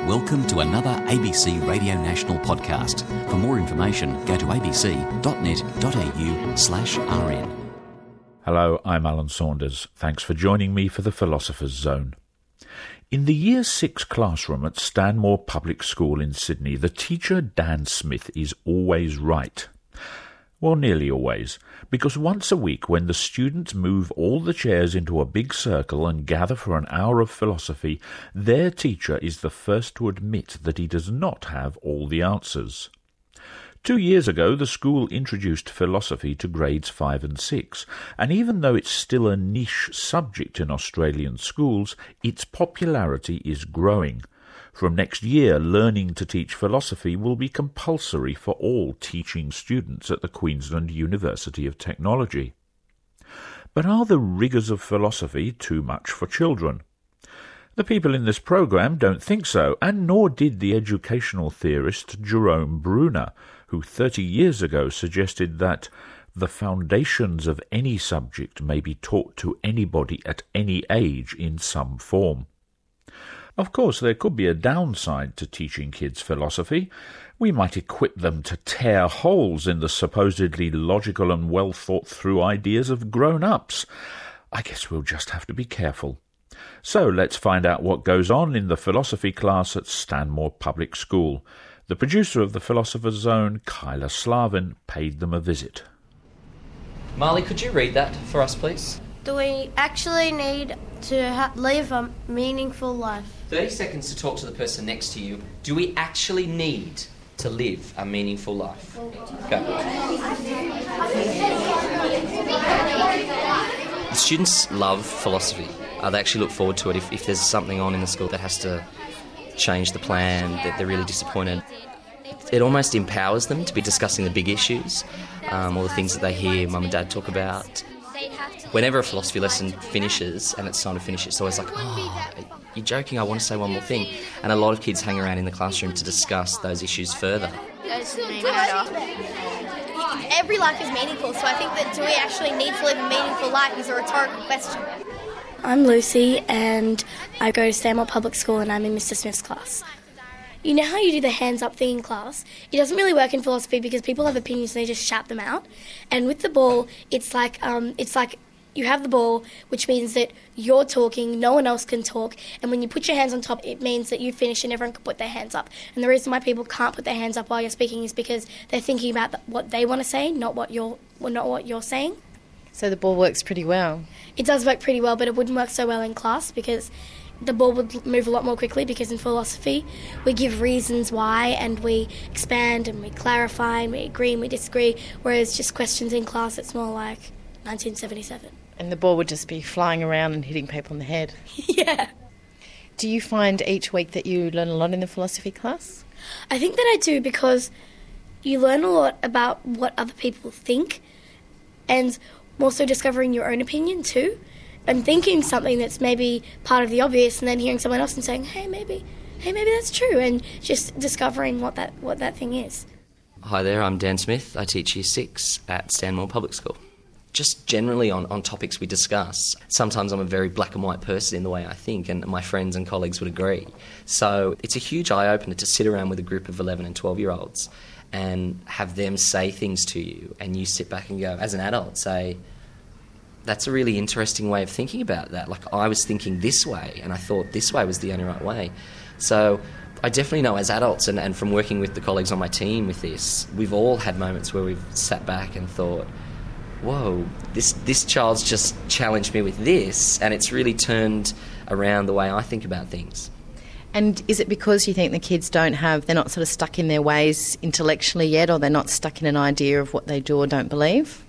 Welcome to another ABC Radio National podcast. For more information, go to abc.net.au/rn. Hello, I'm Alan Saunders. Thanks for joining me for the Philosopher's Zone. In the Year 6 classroom at Stanmore Public School in Sydney, the teacher Dan Smith is always right. Well, nearly always, because once a week when the students move all the chairs into a big circle and gather for an hour of philosophy, their teacher is the first to admit that he does not have all the answers. 2 years ago, the school introduced philosophy to grades 5 and 6, and even though it's still a niche subject in Australian schools, its popularity is growing. From next year, learning to teach philosophy will be compulsory for all teaching students at the Queensland University of Technology. But are the rigours of philosophy too much for children? The people in this programme don't think so, and nor did the educational theorist Jerome Bruner, who 30 years ago suggested that the foundations of any subject may be taught to anybody at any age in some form. Of course, there could be a downside to teaching kids philosophy. We might equip them to tear holes in the supposedly logical and well-thought-through ideas of grown-ups. I guess we'll just have to be careful. So let's find out what goes on in the philosophy class at Stanmore Public School. The producer of the Philosopher's Zone, Kyla Slavin, paid them a visit. Marley, could you read that for us, please? Do we actually need to live a meaningful life? 30 seconds to talk to the person next to you. Do we actually need to live a meaningful life? Go. The students love philosophy. They actually look forward to it. If there's something on in the school that has to change the plan, that they're really disappointed. It almost empowers them to be discussing the big issues, all the things that they hear mum and dad talk about. Whenever a philosophy lesson finishes and it's time to finish, it's always like, oh, you're joking, I want to say one more thing. And a lot of kids hang around in the classroom to discuss those issues further. Every life is meaningful, so I think that do we actually need to live a meaningful life is a rhetorical question. I'm Lucy and I go to Stanmore Public School and I'm in Mr. Smith's class. You know how you do the hands up thing in class? It doesn't really work in philosophy because people have opinions and they just shout them out. And with the ball, it's like you have the ball, which means that you're talking, no one else can talk, and when you put your hands on top, it means that you finish and everyone can put their hands up. And the reason why people can't put their hands up while you're speaking is because they're thinking about what they want to say, not what you're saying. So the ball works pretty well? It does work pretty well, but it wouldn't work so well in class because the ball would move a lot more quickly, because in philosophy we give reasons why and we expand and we clarify and we agree and we disagree, whereas just questions in class, it's more like 1977. And the ball would just be flying around and hitting people on the head. Yeah. Do you find each week that you learn a lot in the philosophy class? I think that I do, because you learn a lot about what other people think and also discovering your own opinion too. And thinking something that's maybe part of the obvious and then hearing someone else and saying, hey, maybe that's true, and just discovering what that thing is. Hi there, I'm Dan Smith. I teach Year 6 at Stanmore Public School. Just generally on topics we discuss, sometimes I'm a very black and white person in the way I think, and my friends and colleagues would agree. So it's a huge eye-opener to sit around with a group of 11 and 12-year-olds and have them say things to you, and you sit back and go, as an adult, say, that's a really interesting way of thinking about that. Like, I was thinking this way, and I thought this way was the only right way. So I definitely know as adults, and from working with the colleagues on my team with this, we've all had moments where we've sat back and thought, whoa, this child's just challenged me with this, and it's really turned around the way I think about things. And is it because you think the kids they're not sort of stuck in their ways intellectually yet, or they're not stuck in an idea of what they do or don't believe?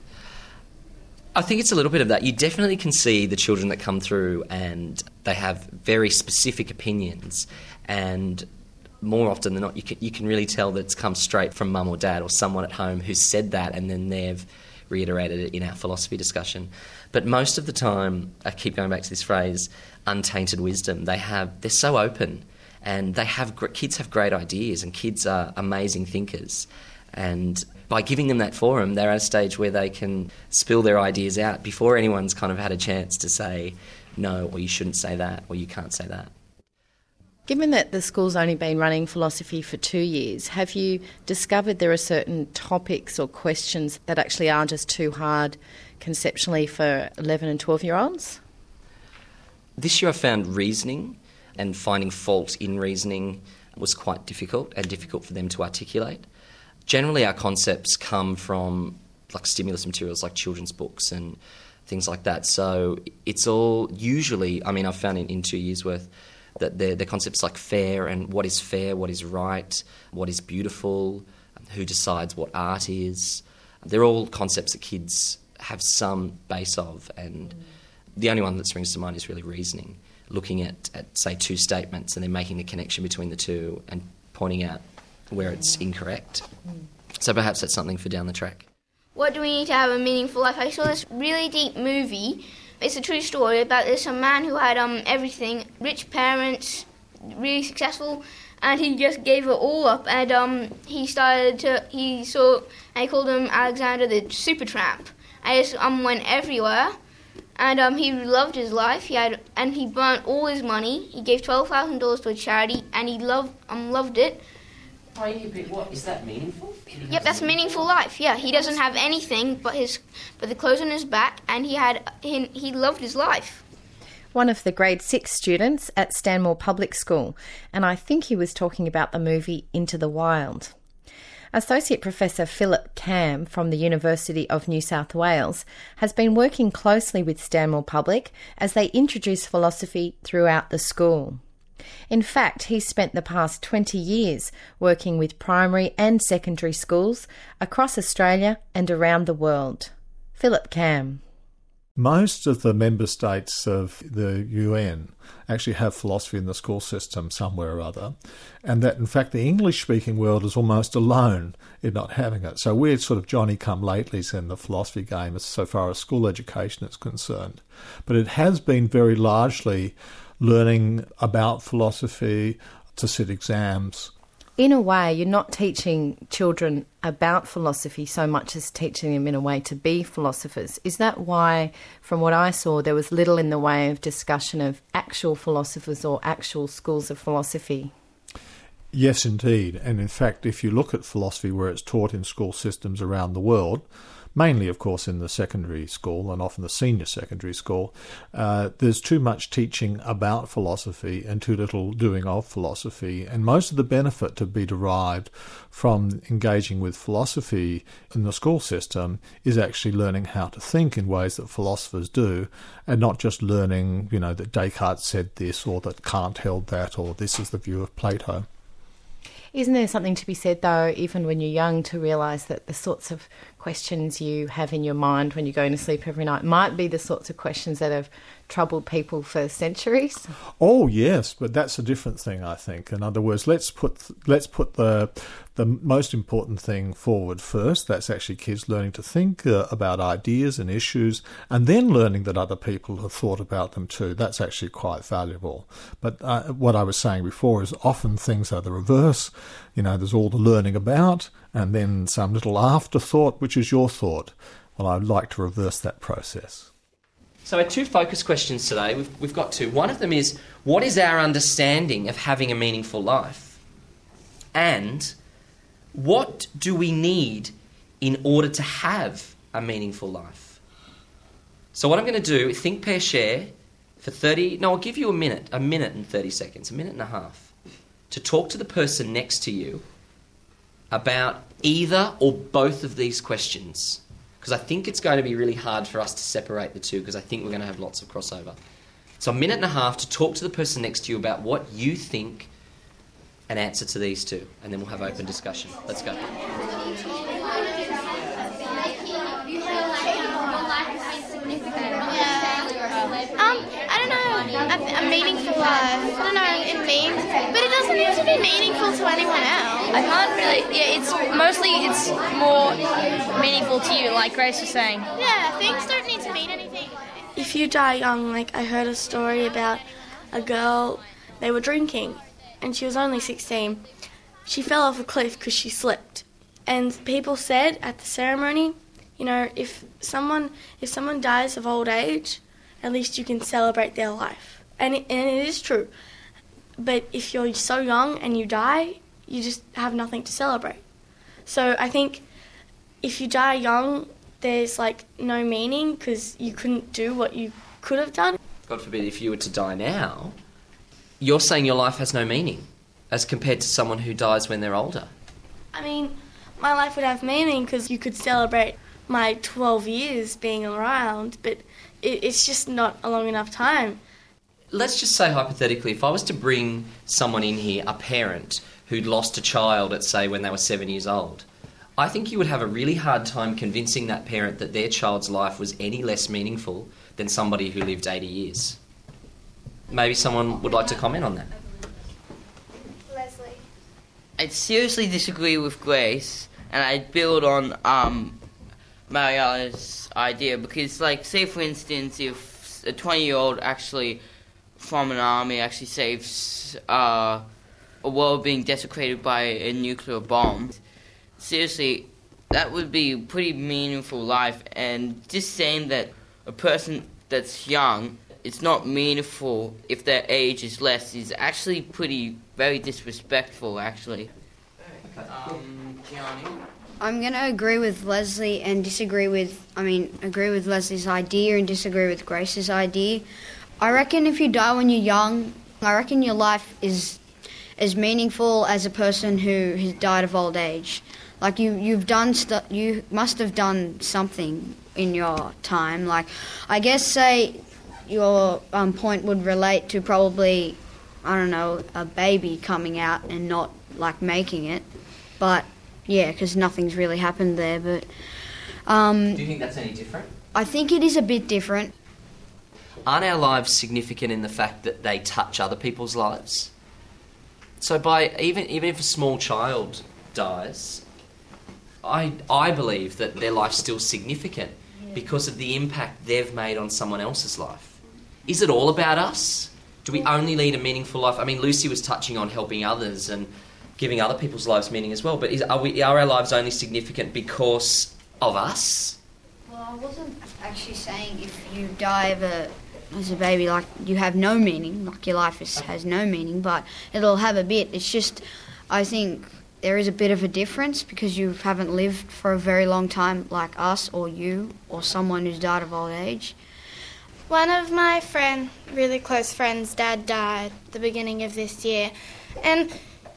I think it's a little bit of that. You definitely can see the children that come through and they have very specific opinions, and more often than not you can really tell that it's come straight from mum or dad or someone at home who said that, and then they've reiterated it in our philosophy discussion. But most of the time, I keep going back to this phrase, untainted wisdom. They're so open, and kids have great ideas, and kids are amazing thinkers. And by giving them that forum, they're at a stage where they can spill their ideas out before anyone's kind of had a chance to say no, or you shouldn't say that, or you can't say that. Given that the school's only been running philosophy for 2 years, have you discovered there are certain topics or questions that actually are just too hard conceptually for 11 and 12-year-olds? This year I found reasoning and finding fault in reasoning was quite difficult and difficult for them to articulate. Generally our concepts come from like stimulus materials like children's books and things like that. So it's all usually, I mean I've found in 2 years' worth, that the concepts like fair and what is fair, what is right, what is beautiful, who decides what art is. They're all concepts that kids have some base of, and the only one that springs to mind is really reasoning, looking at say two statements and then making the connection between the two and pointing out where it's incorrect. So perhaps that's something for down the track. What do we need to have a meaningful life? I saw this really deep movie. It's a true story about this man who had everything, rich parents, really successful, and he just gave it all up. And he called him Alexander the Supertramp. And just went everywhere, and he loved his life. He burnt all his money. He gave $12,000 to a charity, and he loved it. What is that meaningful? Yep, that's meaningful life. Yeah, he doesn't have anything but the clothes on his back, and he loved his life. One of the grade 6 students at Stanmore Public School, and I think he was talking about the movie Into the Wild. Associate Professor Philip Cam from the University of New South Wales has been working closely with Stanmore Public as they introduce philosophy throughout the school. In fact, he's spent the past 20 years working with primary and secondary schools across Australia and around the world. Philip Cam. Most of the member states of the UN actually have philosophy in the school system somewhere or other, and that in fact the English-speaking world is almost alone in not having it. So we're sort of Johnny-come-latelys in the philosophy game as so far as school education is concerned. But it has been very largely learning about philosophy to sit exams. In a way, you're not teaching children about philosophy so much as teaching them in a way to be philosophers. Is that why, from what I saw, there was little in the way of discussion of actual philosophers or actual schools of philosophy? Yes, indeed. And in fact, if you look at philosophy where it's taught in school systems around the world, mainly, of course, in the secondary school and often the senior secondary school, there's too much teaching about philosophy and too little doing of philosophy. And most of the benefit to be derived from engaging with philosophy in the school system is actually learning how to think in ways that philosophers do, and not just learning, that Descartes said this or that Kant held that or this is the view of Plato. Isn't there something to be said, though, even when you're young, to realise that the sorts of questions you have in your mind when you're going to sleep every night might be the sorts of questions that have troubled people for centuries? Oh, yes, but that's a different thing, I think. In other words, let's put the most important thing forward first. That's actually kids learning to think about ideas and issues, and then learning that other people have thought about them too. That's actually quite valuable. But what I was saying before is often things are the reverse. There's all the learning about, and then some little afterthought, which is your thought. Well, I'd like to reverse that process. So our two focus questions today, we've got two. One of them is, what is our understanding of having a meaningful life? And what do we need in order to have a meaningful life? So what I'm going to do, think, pair, share for I'll give you a minute and 30 seconds, a minute and a half, to talk to the person next to you about either or both of these questions. Because I think it's going to be really hard for us to separate the two, because I think we're going to have lots of crossover. So a minute and a half to talk to the person next to you about what you think an answer to these two, and then we'll have open discussion. Let's go. I don't know, a meaningful life. I don't know, it means, but it doesn't need to be meaningful to anyone else. I can't really, it's more meaningful to you, like Grace was saying. Yeah, things don't need to mean anything. If you die young, I heard a story about a girl, they were drinking, and she was only 16. She fell off a cliff because she slipped. And people said at the ceremony, if someone dies of old age, at least you can celebrate their life. And it is true. but if you're so young and you die, you just have nothing to celebrate. So I think if you die young, there's like no meaning because you couldn't do what you could have done. God forbid, if you were to die now, you're saying your life has no meaning as compared to someone who dies when they're older. I mean, my life would have meaning because you could celebrate my 12 years being around, but it's just not a long enough time. Let's just say hypothetically, if I was to bring someone in here, a parent, who'd lost a child at, say, when they were 7 years old, I think you would have a really hard time convincing that parent that their child's life was any less meaningful than somebody who lived 80 years. Maybe someone would like to comment on that. Leslie. I seriously disagree with Grace, and I'd build on Mariana's idea, because, like, say for instance, if a 20-year-old actually, from an army, actually saves a world being desecrated by a nuclear bomb, seriously, that would be a pretty meaningful life. And just saying that a person that's young, it's not meaningful if their age is less, is actually very disrespectful, actually. Gianni? I'm going to agree with Leslie and agree with Leslie's idea and disagree with Grace's idea. I reckon if you die when you're young, I reckon your life is as meaningful as a person who has died of old age. Like you must have done something in your time. Like, I guess, say, your point would relate to probably, I don't know, a baby coming out and not, like, making it. But, yeah, because nothing's really happened there. But do you think that's any different? I think it is a bit different. Aren't our lives significant in the fact that they touch other people's lives? So even if a small child dies, I believe that their life's still significant because of the impact they've made on someone else's life. Is it all about us? Do we only lead a meaningful life? I mean, Lucy was touching on helping others and giving other people's lives meaning as well, but are our lives only significant because of us? Well, I wasn't actually saying if you die as a baby, like, you have no meaning, like your life has no meaning, but it'll have a bit. It's just, I think there is a bit of a difference because you haven't lived for a very long time like us or you or someone who's died of old age. One of my really close friends' dad died at the beginning of this year, and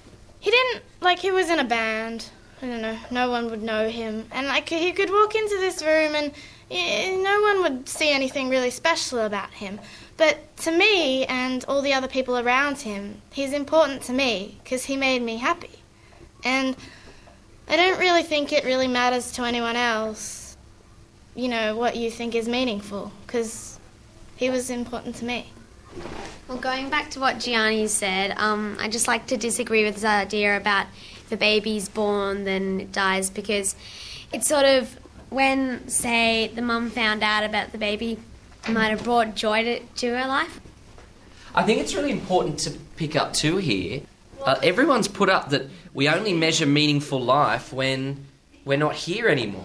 he was in a band. I don't know, no one would know him, and he could walk into this room and no one would see anything really special about him. But to me and all the other people around him, he's important to me because he made me happy. And I don't really think it really matters to anyone else, what you think is meaningful, because he was important to me. Well, going back to what Gianni said, I just like to disagree with his idea about if a baby's born, then it dies, because it's sort of when, say, the mum found out about the baby, it might have brought joy to her life. I think it's really important to pick up too here. Everyone's put up that we only measure meaningful life when we're not here anymore.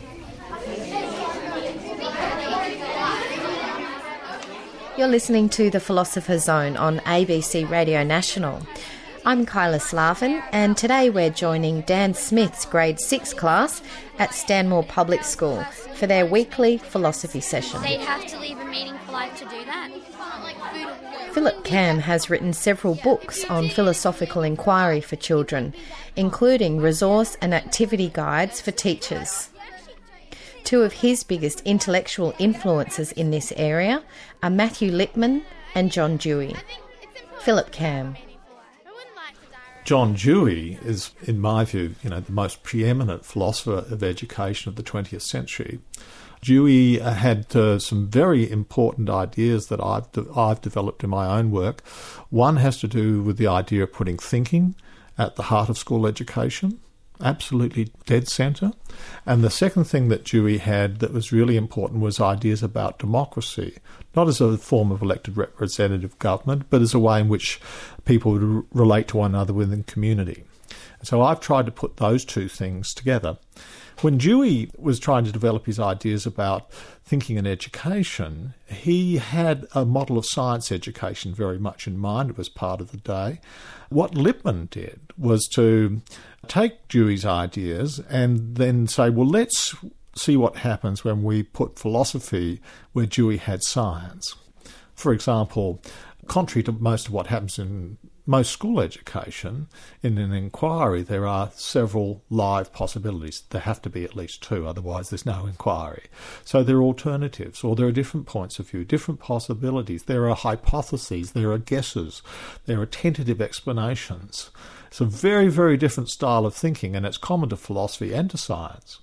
You're listening to The Philosopher's Zone on ABC Radio National. I'm Kyla Slavin, and today we're joining Dan Smith's Grade 6 class at Stanmore Public School for their weekly philosophy session. They'd have to live a meaningful life to do that. Philip Cam has written several books on philosophical inquiry for children, including resource and activity guides for teachers. Two of his biggest intellectual influences in this area are Matthew Lipman and John Dewey. Philip Cam. John Dewey is, in my view, the most preeminent philosopher of education of the 20th century. Dewey had some very important ideas that I've developed in my own work. One has to do with the idea of putting thinking at the heart of school education, absolutely dead centre. And the second thing that Dewey had that was really important was ideas about democracy, not as a form of elected representative government, but as a way in which people would relate to one another within community. So I've tried to put those two things together. When Dewey was trying to develop his ideas about thinking and education, he had a model of science education very much in mind. It was part of the day. What Lippmann did was to take Dewey's ideas and then say, well, let's see what happens when we put philosophy where Dewey had science. For example, contrary to most of what happens in most school education, in an inquiry there are several live possibilities. There have to be at least two, otherwise there's no inquiry. So there are alternatives, or there are different points of view, different possibilities. There are hypotheses, there are guesses, there are tentative explanations. It's a very, very different style of thinking, and it's common to philosophy and to science.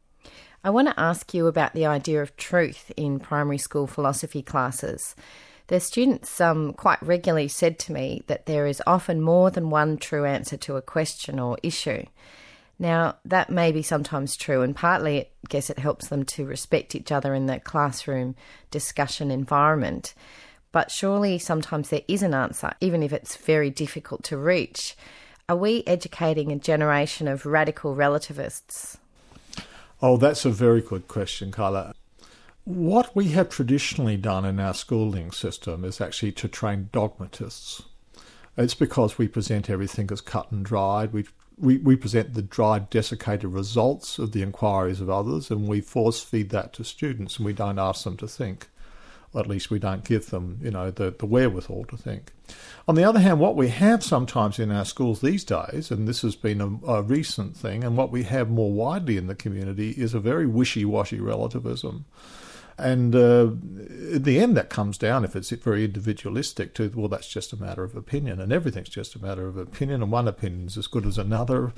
I want to ask you about the idea of truth in primary school philosophy classes. The students quite regularly said to me that there is often more than one true answer to a question or issue. Now, that may be sometimes true, and partly I guess it helps them to respect each other in the classroom discussion environment. But surely sometimes there is an answer, even if it's very difficult to reach. Are we educating a generation of radical relativists? Oh, that's a very good question, Kyla. What we have traditionally done in our schooling system is actually to train dogmatists. It's because we present everything as cut and dried. We present the dried, desiccated results of the inquiries of others, and we force-feed that to students, and we don't ask them to think. Or at least we don't give them, the wherewithal to think. On the other hand, what we have sometimes in our schools these days, and this has been a recent thing, and what we have more widely in the community, is a very wishy-washy relativism. And in the end, that comes down, if it's very individualistic, to, well, that's just a matter of opinion, and everything's just a matter of opinion, and one opinion is as good as another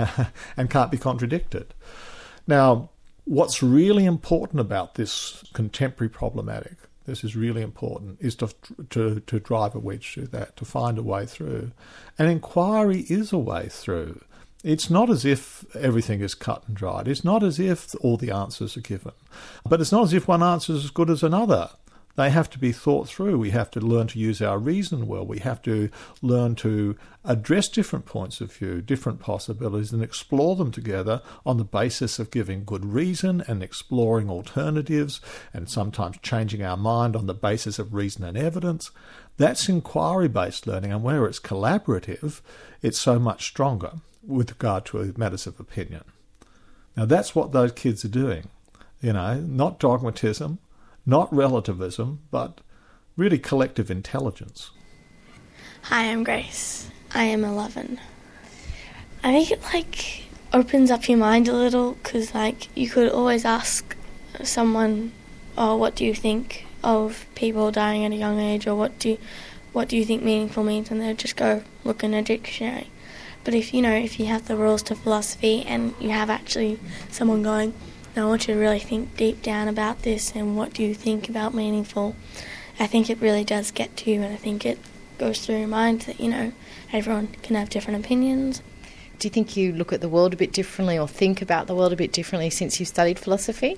and can't be contradicted. Now, what's really important about this contemporary problematic, this is really important, is to drive a wedge through that, to find a way through. And inquiry is a way through. It's not as if everything is cut and dried. It's not as if all the answers are given. But it's not as if one answer is as good as another. They have to be thought through. We have to learn to use our reason well. We have to learn to address different points of view, different possibilities, and explore them together on the basis of giving good reason and exploring alternatives, and sometimes changing our mind on the basis of reason and evidence. That's inquiry-based learning, and where it's collaborative, it's so much stronger with regard to matters of opinion. Now that's what those kids are doing. Not dogmatism, not relativism, but really collective intelligence. Hi, I'm Grace. I am 11. I think it opens up your mind a little, because you could always ask someone, oh, what do you think of people dying at a young age, or what do you think meaningful means, and they'd just go look in a dictionary. But if you have the rules to philosophy, and you have actually someone going, no, I want you to really think deep down about this, and what do you think about meaningful, I think it really does get to you, and I think it goes through your mind that, everyone can have different opinions. Do you think you look at the world a bit differently, or think about the world a bit differently since you studied philosophy?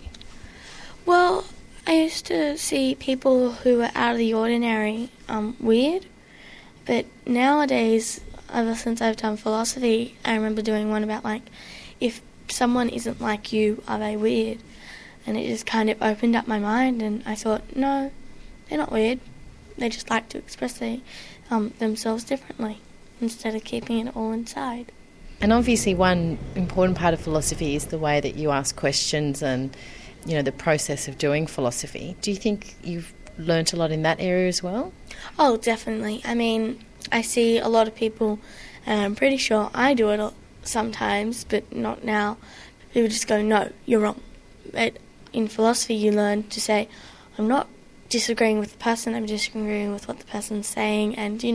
Well, I used to see people who were out of the ordinary weird, but nowadays, ever since I've done philosophy, I remember doing one about, if someone isn't like you, are they weird? And it just kind of opened up my mind, and I thought, no, they're not weird. They just like to express themselves differently, instead of keeping it all inside. And obviously one important part of philosophy is the way that you ask questions and, the process of doing philosophy. Do you think you've learnt a lot in that area as well? Oh, definitely. I mean, I see a lot of people, and I'm pretty sure I do it sometimes, but not now. People just go, no, you're wrong. But in philosophy, you learn to say, I'm not disagreeing with the person, I'm disagreeing with what the person's saying, and,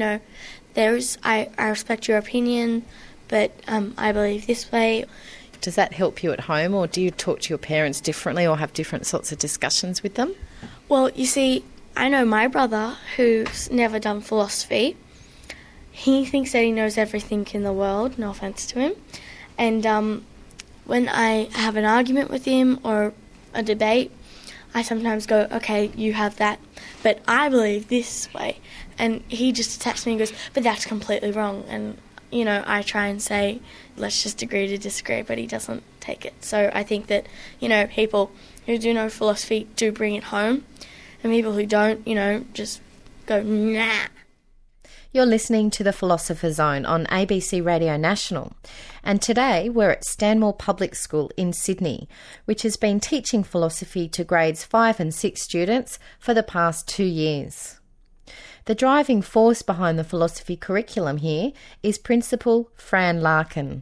I respect your opinion, but I believe this way. Does that help you at home, or do you talk to your parents differently, or have different sorts of discussions with them? Well, you see, I know my brother, who's never done philosophy. He thinks that he knows everything in the world, no offence to him. And when I have an argument with him or a debate, I sometimes go, okay, you have that, but I believe this way. And he just attacks me and goes, but that's completely wrong. And I try and say, let's just agree to disagree, but he doesn't take it. So I think that, people who do know philosophy do bring it home, and people who don't, just go, nah. You're listening to The Philosopher's Zone on ABC Radio National. And today we're at Stanmore Public School in Sydney, which has been teaching philosophy to grades 5 and 6 students for the past 2 years. The driving force behind the philosophy curriculum here is Principal Fran Larkin.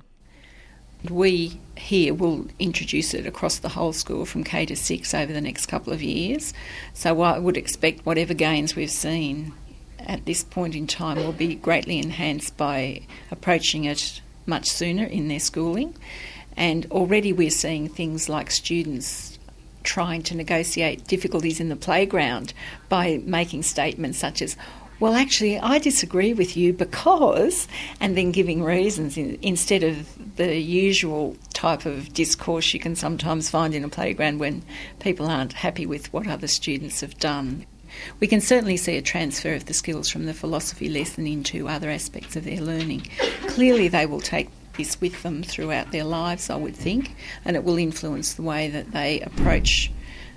We here will introduce it across the whole school from K to 6 over the next couple of years. So I would expect whatever gains we've seen at this point in time will be greatly enhanced by approaching it much sooner in their schooling. And already we're seeing things like students trying to negotiate difficulties in the playground by making statements such as, well, actually, I disagree with you because, and then giving reasons instead of the usual type of discourse you can sometimes find in a playground when people aren't happy with what other students have done. We can certainly see a transfer of the skills from the philosophy lesson into other aspects of their learning. Clearly they will take this with them throughout their lives, I would think, and it will influence the way that they approach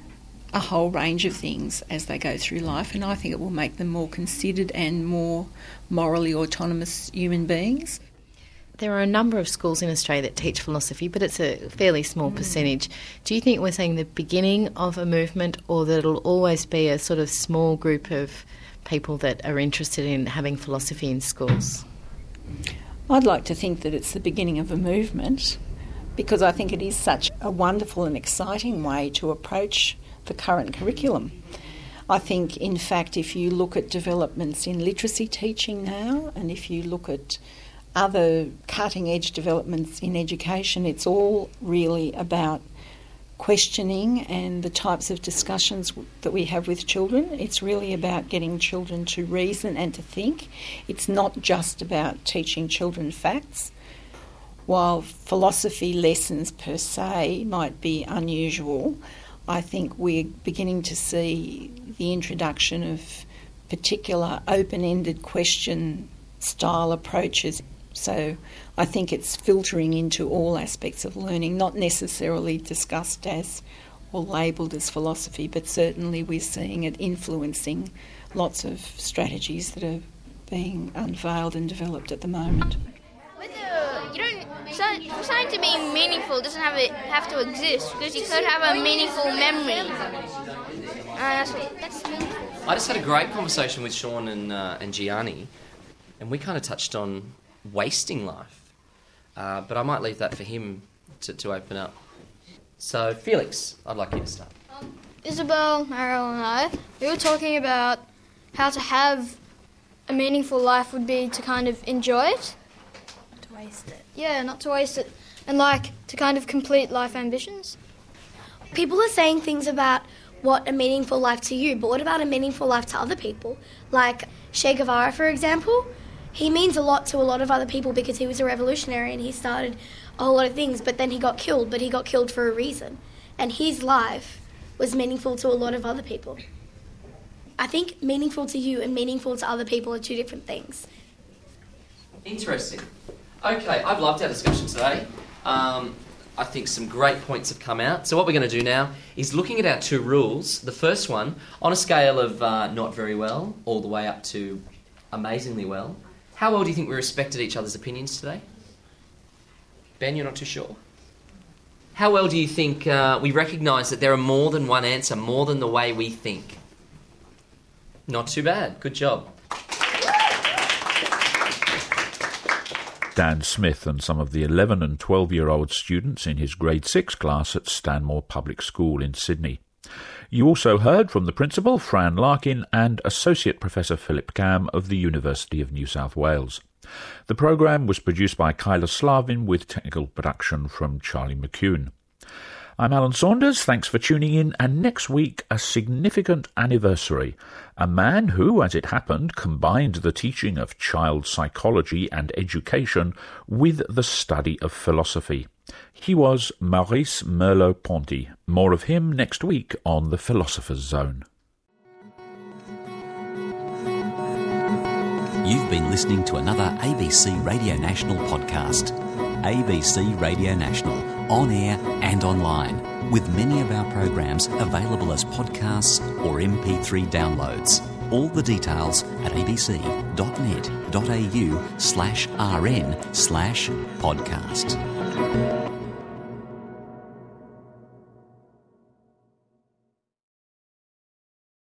a whole range of things as they go through life, and I think it will make them more considered and more morally autonomous human beings. There are a number of schools in Australia that teach philosophy, but it's a fairly small percentage. Do you think we're seeing the beginning of a movement, or that it'll always be a sort of small group of people that are interested in having philosophy in schools? I'd like to think that it's the beginning of a movement, because I think it is such a wonderful and exciting way to approach the current curriculum. I think, in fact, if you look at developments in literacy teaching now, and if you look at other cutting-edge developments in education, it's all really about questioning and the types of discussions that we have with children. It's really about getting children to reason and to think. It's not just about teaching children facts. While philosophy lessons per se might be unusual, I think we're beginning to see the introduction of particular open-ended question style approaches. So I think it's filtering into all aspects of learning, not necessarily discussed as or labelled as philosophy, but certainly we're seeing it influencing lots of strategies that are being unveiled and developed at the moment. For something to be meaningful doesn't have to exist, because you could have a meaningful memory. That's meaningful. I just had a great conversation with Sean and Gianni, and we kind of touched on wasting life. But I might leave that for him to open up. So, Felix, I'd like you to start. Isabel, Mariel and I, we were talking about how to have a meaningful life would be to kind of enjoy it. Not to waste it. Yeah, not to waste it. And to kind of complete life ambitions. People are saying things about what a meaningful life to you, but what about a meaningful life to other people? Like Che Guevara, for example. He means a lot to a lot of other people because he was a revolutionary and he started a whole lot of things, but then he got killed, but he got killed for a reason. And his life was meaningful to a lot of other people. I think meaningful to you and meaningful to other people are two different things. Interesting. Okay, I've loved our discussion today. I think some great points have come out. So what we're going to do now is looking at our 2 rules. The first one, on a scale of not very well all the way up to amazingly well, how well do you think we respected each other's opinions today? Ben, you're not too sure? How well do you think we recognise that there are more than one answer, more than the way we think? Not too bad. Good job. Dan Smith and some of the 11 and 12-year-old students in his grade 6 class at Stanmore Public School in Sydney. You also heard from the principal, Fran Larkin, and Associate Professor Philip Cam of the University of New South Wales. The programme was produced by Kyla Slavin with technical production from Charlie McCune. I'm Alan Saunders, thanks for tuning in, and next week a significant anniversary. A man who, as it happened, combined the teaching of child psychology and education with the study of philosophy. He was Maurice Merleau-Ponty. More of him next week on The Philosopher's Zone. You've been listening to another ABC Radio National podcast. ABC Radio National, on air and online, with many of our programs available as podcasts or MP3 downloads. All the details at abc.net.au/rn/podcast.